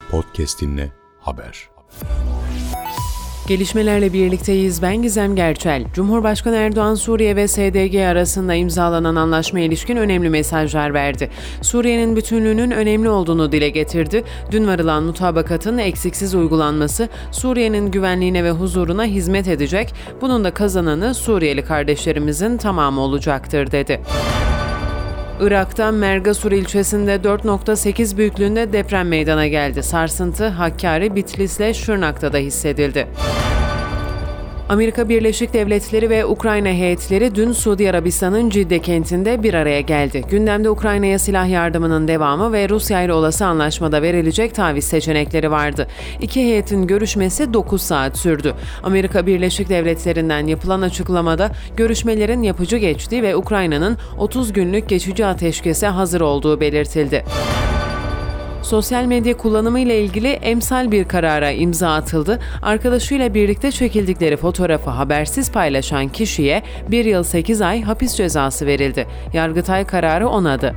Podcast dinle, haber. Gelişmelerle birlikteyiz. Ben Gizem Gerçel. Cumhurbaşkanı Erdoğan, Suriye ve SDG arasında imzalanan anlaşmaya ilişkin önemli mesajlar verdi. Suriye'nin bütünlüğünün önemli olduğunu dile getirdi. Dün varılan mutabakatın eksiksiz uygulanması Suriye'nin güvenliğine ve huzuruna hizmet edecek. Bunun da kazananı Suriyeli kardeşlerimizin tamamı olacaktır, dedi. Irak'ta Mergasur ilçesinde 4.8 büyüklüğünde deprem meydana geldi. Sarsıntı Hakkari, Bitlis'le Şırnak'ta da hissedildi. Amerika Birleşik Devletleri ve Ukrayna heyetleri dün Suudi Arabistan'ın Cidde kentinde bir araya geldi. Gündemde Ukrayna'ya silah yardımının devamı ve Rusya ile olası anlaşmada verilecek taviz seçenekleri vardı. İki heyetin görüşmesi 9 saat sürdü. Amerika Birleşik Devletleri'nden yapılan açıklamada görüşmelerin yapıcı geçtiği ve Ukrayna'nın 30 günlük geçici ateşkese hazır olduğu belirtildi. Sosyal medya kullanımı ile ilgili emsal bir karara imza atıldı. Arkadaşıyla birlikte çekildikleri fotoğrafı habersiz paylaşan kişiye 1 yıl 8 ay hapis cezası verildi. Yargıtay kararı onadı.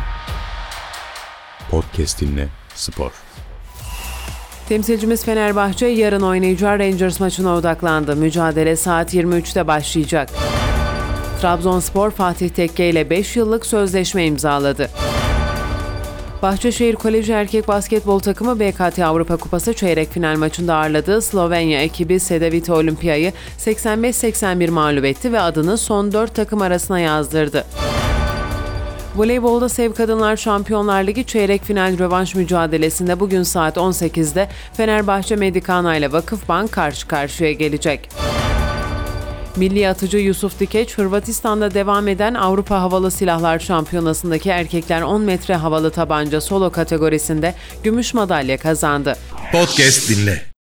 Podcast dinle, spor. Temsilcimiz Fenerbahçe yarın oynayacağı Rangers maçına odaklandı. Mücadele saat 23'te başlayacak. Trabzonspor Fatih Tekke ile 5 yıllık sözleşme imzaladı. Bahçeşehir Koleji erkek basketbol takımı BKT Avrupa Kupası çeyrek final maçında ağırladığı Slovenya ekibi Cedevita Olimpiya'yı 85-81 mağlup etti ve adını son 4 takım arasına yazdırdı. Voleybolda Sev Kadınlar Şampiyonlar Ligi çeyrek final rövanş mücadelesinde bugün saat 18'de Fenerbahçe Medikana ile Vakıfbank karşı karşıya gelecek. Milli atıcı Yusuf Dikeç, Hırvatistan'da devam eden Avrupa Havalı Silahlar Şampiyonası'ndaki erkekler 10 metre havalı tabanca solo kategorisinde gümüş madalya kazandı. Podcast dinle.